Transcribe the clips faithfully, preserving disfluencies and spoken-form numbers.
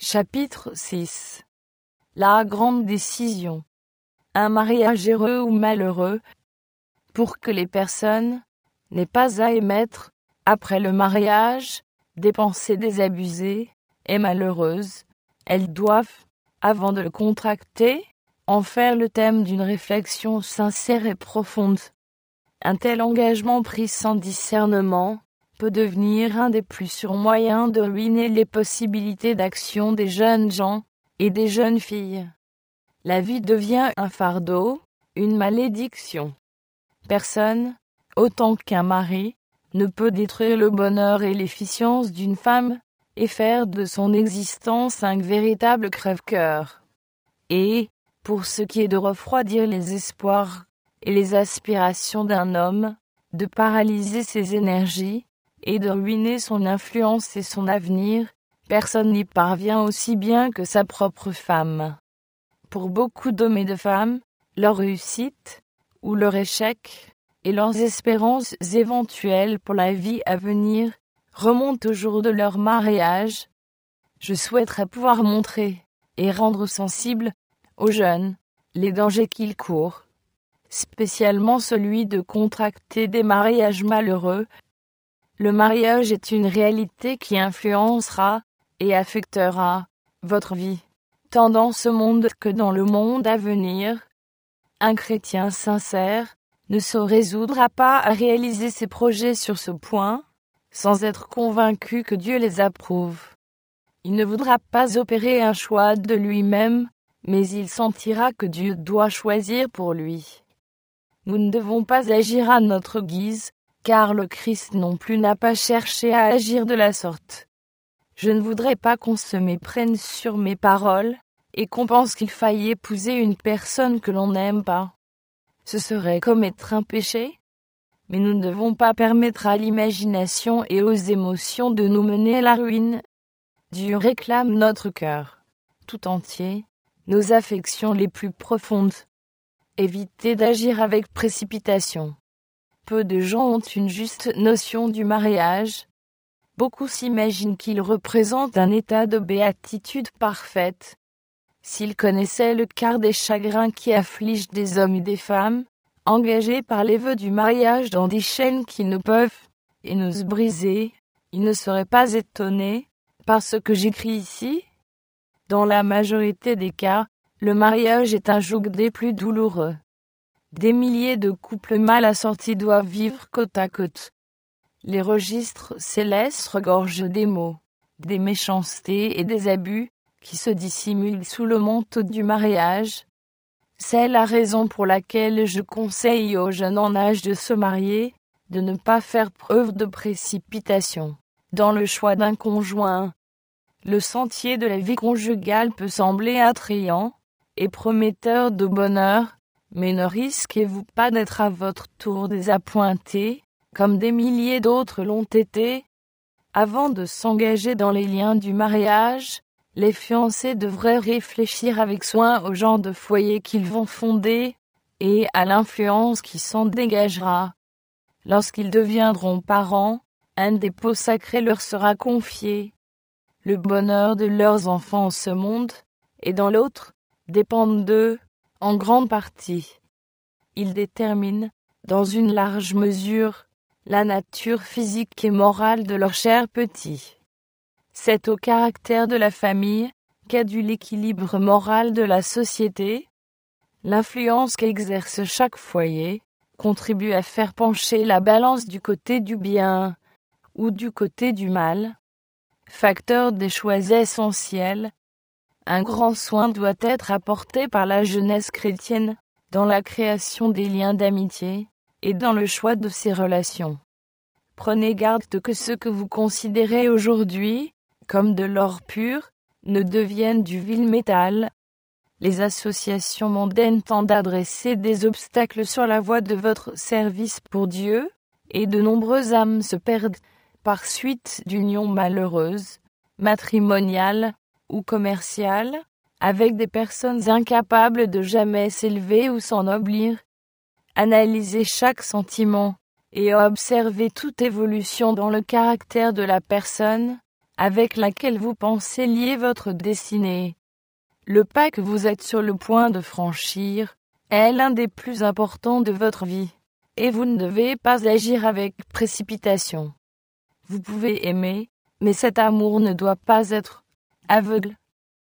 Chapitre six. La grande décision. Un mariage heureux ou malheureux. Pour que les personnes n'aient pas à émettre, après le mariage, des pensées désabusées et malheureuses, elles doivent, avant de le contracter, en faire le thème d'une réflexion sincère et profonde. Un tel engagement pris sans discernement peut devenir un des plus sûrs moyens de ruiner les possibilités d'action des jeunes gens et des jeunes filles. La vie devient un fardeau, une malédiction. Personne, autant qu'un mari, ne peut détruire le bonheur et l'efficience d'une femme et faire de son existence un véritable crève-cœur. Et, pour ce qui est de refroidir les espoirs et les aspirations d'un homme, de paralyser ses énergies et de ruiner son influence et son avenir, personne n'y parvient aussi bien que sa propre femme. Pour beaucoup d'hommes et de femmes, leur réussite, ou leur échec, et leurs espérances éventuelles pour la vie à venir, remontent au jour de leur mariage. Je souhaiterais pouvoir montrer et rendre sensible aux jeunes les dangers qu'ils courent, spécialement celui de contracter des mariages malheureux. Le mariage est une réalité qui influencera et affectera votre vie, tant dans ce monde que dans le monde à venir. Un chrétien sincère ne se résoudra pas à réaliser ses projets sur ce point, sans être convaincu que Dieu les approuve. Il ne voudra pas opérer un choix de lui-même, mais il sentira que Dieu doit choisir pour lui. Nous ne devons pas agir à notre guise, car le Christ non plus n'a pas cherché à agir de la sorte. Je ne voudrais pas qu'on se méprenne sur mes paroles, et qu'on pense qu'il faille épouser une personne que l'on n'aime pas. Ce serait commettre un péché, mais nous ne devons pas permettre à l'imagination et aux émotions de nous mener à la ruine. Dieu réclame notre cœur, tout entier, nos affections les plus profondes. Évitez d'agir avec précipitation. Peu de gens ont une juste notion du mariage. Beaucoup s'imaginent qu'il représente un état de béatitude parfaite. S'ils connaissaient le quart des chagrins qui affligent des hommes et des femmes, engagés par les vœux du mariage dans des chaînes qu'ils ne peuvent et n'osent briser, ils ne seraient pas étonnés par ce que j'écris ici. Dans la majorité des cas, le mariage est un joug des plus douloureux. Des milliers de couples mal assortis doivent vivre côte à côte. Les registres célestes regorgent des maux, des méchancetés et des abus qui se dissimulent sous le manteau du mariage. C'est la raison pour laquelle je conseille aux jeunes en âge de se marier de ne pas faire preuve de précipitation dans le choix d'un conjoint. Le sentier de la vie conjugale peut sembler attrayant et prometteur de bonheur, mais ne risquez-vous pas d'être à votre tour désappointé, comme des milliers d'autres l'ont été? Avant de s'engager dans les liens du mariage, les fiancés devraient réfléchir avec soin au genre de foyer qu'ils vont fonder et à l'influence qui s'en dégagera. Lorsqu'ils deviendront parents, un dépôt sacré leur sera confié. Le bonheur de leurs enfants en ce monde et dans l'autre dépend d'eux en grande partie. Ils déterminent, dans une large mesure, la nature physique et morale de leurs chers petits. C'est au caractère de la famille qu'est dû l'équilibre moral de la société. L'influence qu'exerce chaque foyer contribue à faire pencher la balance du côté du bien ou du côté du mal. Facteur des choix essentiels, un grand soin doit être apporté par la jeunesse chrétienne dans la création des liens d'amitié et dans le choix de ses relations. Prenez garde de que ce que vous considérez aujourd'hui comme de l'or pur ne devienne du vil métal. Les associations mondaines tentent d'adresser des obstacles sur la voie de votre service pour Dieu, et de nombreuses âmes se perdent par suite d'unions malheureuses, matrimoniales ou commerciales, avec des personnes incapables de jamais s'élever ou s'ennoblir. Analysez chaque sentiment et observez toute évolution dans le caractère de la personne, avec laquelle vous pensez lier votre destinée. Le pas que vous êtes sur le point de franchir est l'un des plus importants de votre vie, et vous ne devez pas agir avec précipitation. Vous pouvez aimer, mais cet amour ne doit pas être aveugle.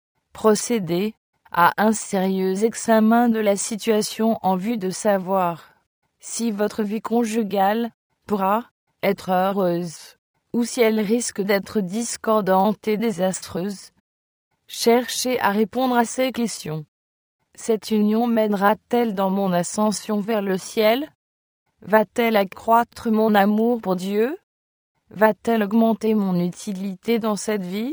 Procédez à un sérieux examen de la situation en vue de savoir si votre vie conjugale pourra être heureuse ou si elle risque d'être discordante et désastreuse. Cherchez à répondre à ces questions. Cette union m'aidera-t-elle dans mon ascension vers le ciel? Va-t-elle accroître mon amour pour Dieu? Va-t-elle augmenter mon utilité dans cette vie?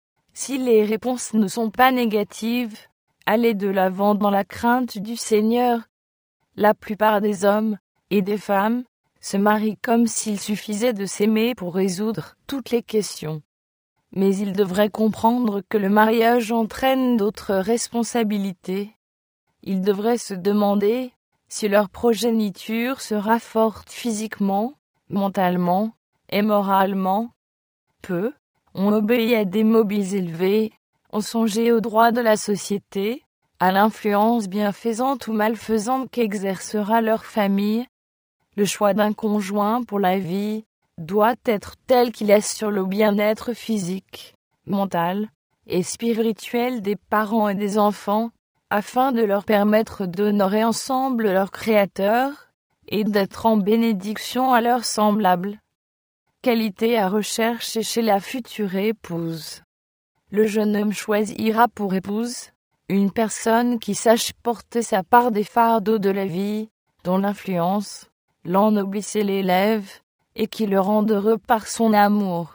Si les réponses ne sont pas négatives, allez de l'avant dans la crainte du Seigneur. La plupart des hommes et des femmes se marient comme s'il suffisait de s'aimer pour résoudre toutes les questions. Mais ils devraient comprendre que le mariage entraîne d'autres responsabilités. Ils devraient se demander si leur progéniture sera forte physiquement, mentalement et moralement. Peu ont obéi à des mobiles élevés, ont songé aux droits de la société, à l'influence bienfaisante ou malfaisante qu'exercera leur famille. Le choix d'un conjoint pour la vie doit être tel qu'il assure le bien-être physique, mental et spirituel des parents et des enfants, afin de leur permettre d'honorer ensemble leur Créateur et d'être en bénédiction à leurs semblables. Qualité à rechercher chez la future épouse. Le jeune homme choisira pour épouse une personne qui sache porter sa part des fardeaux de la vie, dont l'influence l'ennoblisse et l'élève, et qui le rende heureux par son amour.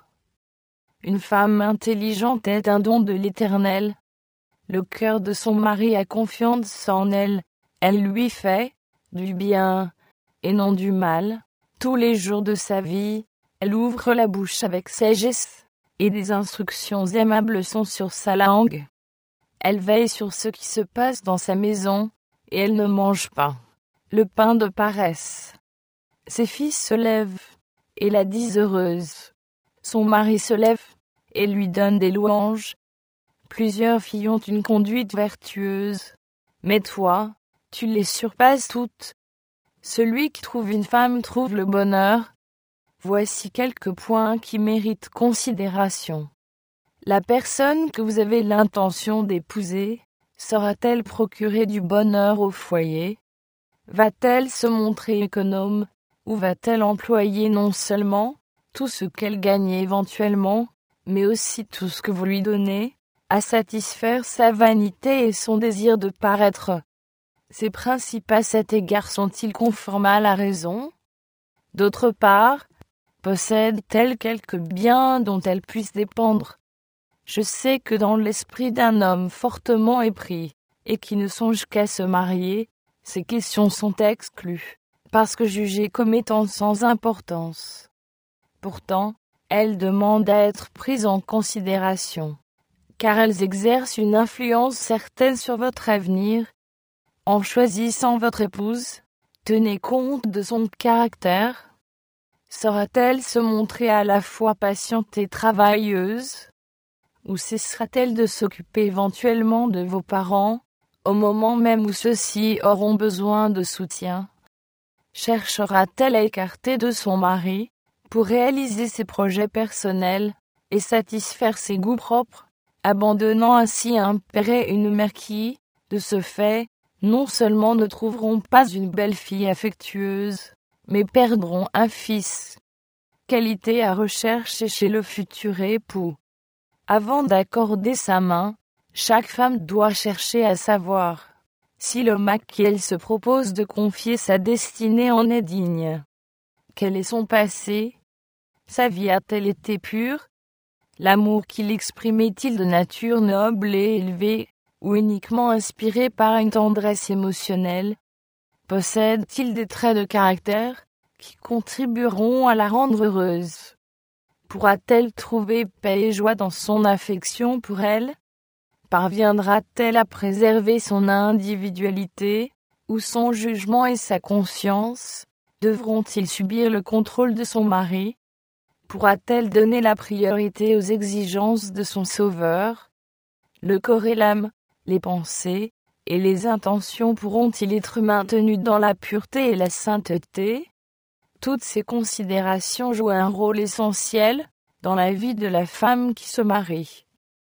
Une femme intelligente est un don de l'Éternel. Le cœur de son mari a confiance en elle. Elle lui fait du bien et non du mal. Tous les jours de sa vie, elle ouvre la bouche avec sagesse, et des instructions aimables sont sur sa langue. Elle veille sur ce qui se passe dans sa maison, et elle ne mange pas le pain de paresse. Ses fils se lèvent et la disent heureuse. Son mari se lève et lui donne des louanges. Plusieurs filles ont une conduite vertueuse, mais toi, tu les surpasses toutes. Celui qui trouve une femme trouve le bonheur. Voici quelques points qui méritent considération. La personne que vous avez l'intention d'épouser saura-t-elle procurer du bonheur au foyer? Va-t-elle se montrer économe? Ou va-t-elle employer non seulement tout ce qu'elle gagne éventuellement, mais aussi tout ce que vous lui donnez, à satisfaire sa vanité et son désir de paraître? Ses principes à cet égard sont-ils conformes à la raison? D'autre part, possède-t-elle quelques biens dont elle puisse dépendre? Je sais que dans l'esprit d'un homme fortement épris, et qui ne songe qu'à se marier, ces questions sont exclues, parce que jugées comme étant sans importance. Pourtant, elles demandent à être prises en considération, car elles exercent une influence certaine sur votre avenir. En choisissant votre épouse, tenez compte de son caractère. Saura-t-elle se montrer à la fois patiente et travailleuse? Ou cessera-t-elle de s'occuper éventuellement de vos parents, au moment même où ceux-ci auront besoin de soutien? Cherchera-t-elle à écarter de son mari, pour réaliser ses projets personnels et satisfaire ses goûts propres, abandonnant ainsi un père et une mère qui, de ce fait, non seulement ne trouveront pas une belle-fille affectueuse, mais perdront un fils? Qualité à rechercher chez le futur époux. Avant d'accorder sa main, chaque femme doit chercher à savoir si l'homme à qui elle se propose de confier sa destinée en est digne. Quel est son passé? Sa vie a-t-elle été pure? L'amour qu'il exprime est-il de nature noble et élevée, ou uniquement inspiré par une tendresse émotionnelle? Possède-t-il des traits de caractère qui contribueront à la rendre heureuse? Pourra-t-elle trouver paix et joie dans son affection pour elle? Parviendra-t-elle à préserver son individualité, ou son jugement et sa conscience devront-ils subir le contrôle de son mari? pourra-t-elle donner la priorité aux exigences de son Sauveur? Le corps et l'âme, les pensées et les intentions pourront-ils être maintenus dans la pureté et la sainteté? Toutes ces considérations jouent un rôle essentiel dans la vie de la femme qui se marie.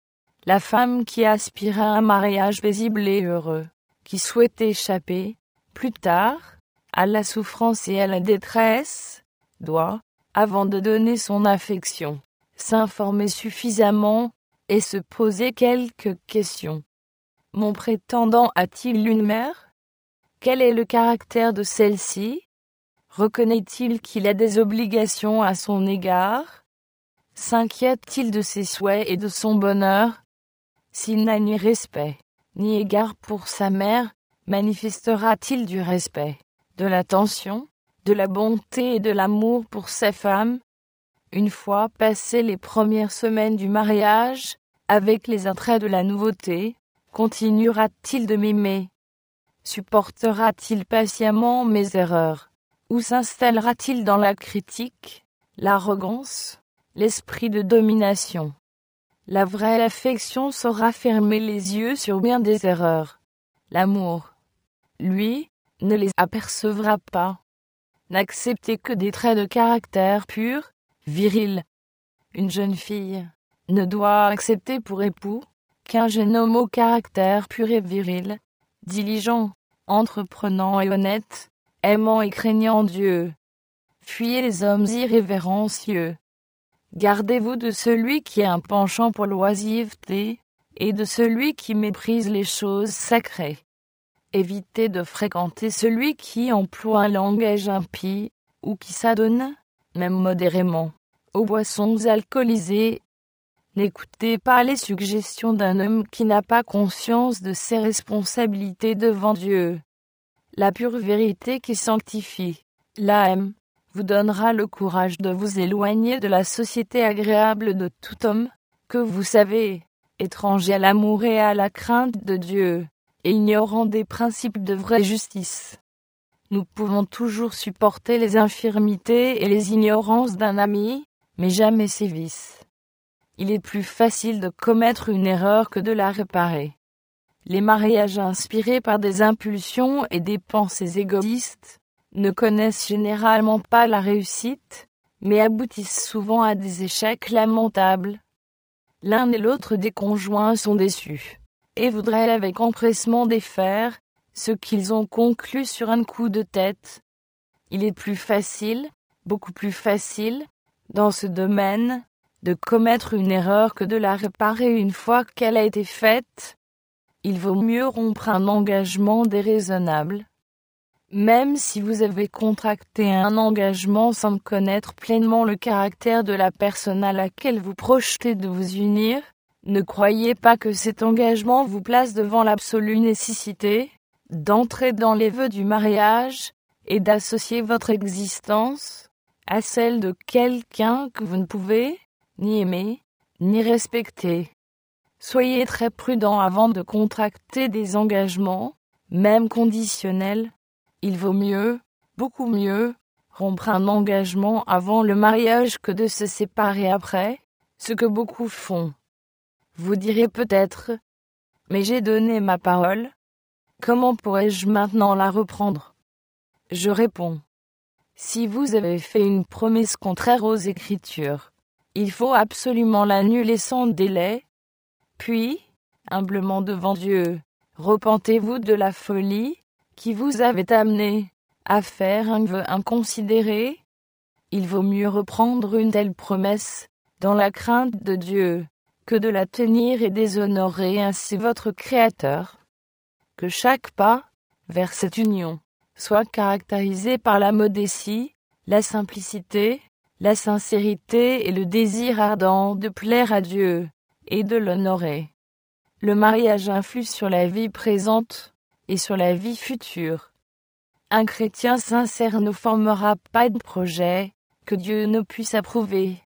La femme qui aspire à un mariage paisible et heureux, qui souhaite échapper, plus tard, à la souffrance et à la détresse, doit, avant de donner son affection, s'informer suffisamment et se poser quelques questions. Mon prétendant a-t-il une mère? Quel est le caractère de celle-ci? Reconnaît-il qu'il a des obligations à son égard? S'inquiète-t-il de ses souhaits et de son bonheur? S'il n'a ni respect, ni égard pour sa mère, manifestera-t-il du respect, de l'attention, de la bonté et de l'amour pour sa femme? Une fois passées les premières semaines du mariage, avec les attraits de la nouveauté, continuera-t-il de m'aimer? Supportera-t-il patiemment mes erreurs? Ou s'installera-t-il dans la critique, l'arrogance, l'esprit de domination? La vraie affection saura fermer les yeux sur bien des erreurs. L'amour, lui, ne les apercevra pas. N'acceptez que des traits de caractère purs, virils. Une jeune fille ne doit accepter pour époux qu'un jeune homme au caractère pur et viril, diligent, entreprenant et honnête, aimant et craignant Dieu. Fuyez les hommes irrévérencieux. Gardez-vous de celui qui a un penchant pour l'oisiveté, et de celui qui méprise les choses sacrées. Évitez de fréquenter celui qui emploie un langage impie, ou qui s'adonne, même modérément, aux boissons alcoolisées. N'écoutez pas les suggestions d'un homme qui n'a pas conscience de ses responsabilités devant Dieu. La pure vérité qui sanctifie, la haine, vous donnera le courage de vous éloigner de la société agréable de tout homme, que vous savez, étranger à l'amour et à la crainte de Dieu, et ignorant des principes de vraie justice. Nous pouvons toujours supporter les infirmités et les ignorances d'un ami, mais jamais ses vices. Il est plus facile de commettre une erreur que de la réparer. Les mariages inspirés par des impulsions et des pensées égoïstes ne connaissent généralement pas la réussite, mais aboutissent souvent à des échecs lamentables. L'un et l'autre des conjoints sont déçus, et voudraient avec empressement défaire ce qu'ils ont conclu sur un coup de tête. Il est plus facile, beaucoup plus facile, dans ce domaine, de commettre une erreur que de la réparer une fois qu'elle a été faite. Il vaut mieux rompre un engagement déraisonnable. Même si vous avez contracté un engagement sans connaître pleinement le caractère de la personne à laquelle vous projetez de vous unir, ne croyez pas que cet engagement vous place devant l'absolue nécessité d'entrer dans les vœux du mariage et d'associer votre existence à celle de quelqu'un que vous ne pouvez ni aimer, ni respecter. Soyez très prudent avant de contracter des engagements, même conditionnels. Il vaut mieux, beaucoup mieux, rompre un engagement avant le mariage que de se séparer après, ce que beaucoup font. Vous direz peut-être, mais j'ai donné ma parole, comment pourrais-je maintenant la reprendre? Je réponds, si vous avez fait une promesse contraire aux Écritures, il faut absolument l'annuler sans délai, puis, humblement devant Dieu, repentez-vous de la folie qui vous avait amené à faire un vœu inconsidéré. Il vaut mieux reprendre une telle promesse dans la crainte de Dieu que de la tenir et déshonorer ainsi votre Créateur. Que chaque pas vers cette union soit caractérisé par la modestie, la simplicité, la sincérité et le désir ardent de plaire à Dieu et de l'honorer. Le mariage influe sur la vie présente et sur la vie future. Un chrétien sincère ne formera pas de projet que Dieu ne puisse approuver.